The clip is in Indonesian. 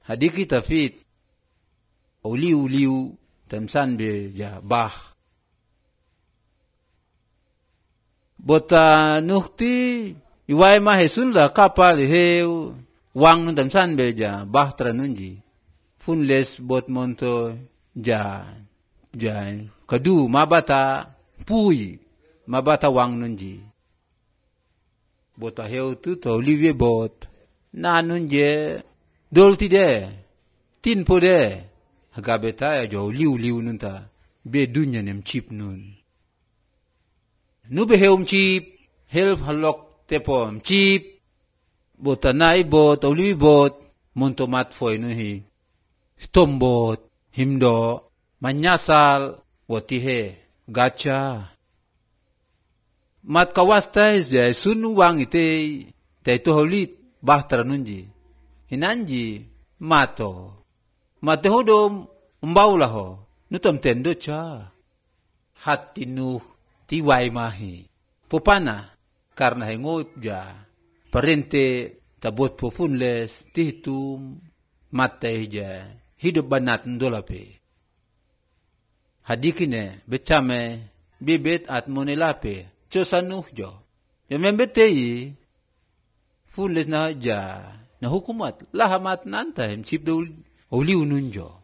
hadiki tafit uliu tamsan be ja bah bota nukti iwai ma hesun la kapal he wang nun tamsan be ja bah tranunji funles bot monto ja kadu mabata pui mabata wang nunji bota heu tu to liwe bot na nunje dolti de tin po de hagabeta ya jo liu nunta be dunya nem chip nun nu be heum chip help halok tepom chip bota nai bot oliwi bot montomat foi nu hi stombot himdo manyasal wotihe gacha mat kawasta is ja sunu wang ite to holit bahtra nunji hinanji mato hodo umbaula ho nutam tendo cha hatinu tiwai mahi popana karna hengot ja parente tabot pofunles titum mate ja hidup banat ndolape hadikine became bibet at monelape chosanuh jo yamembetei funles na ja na hukumat lahamat nanta chip do uliu nunjo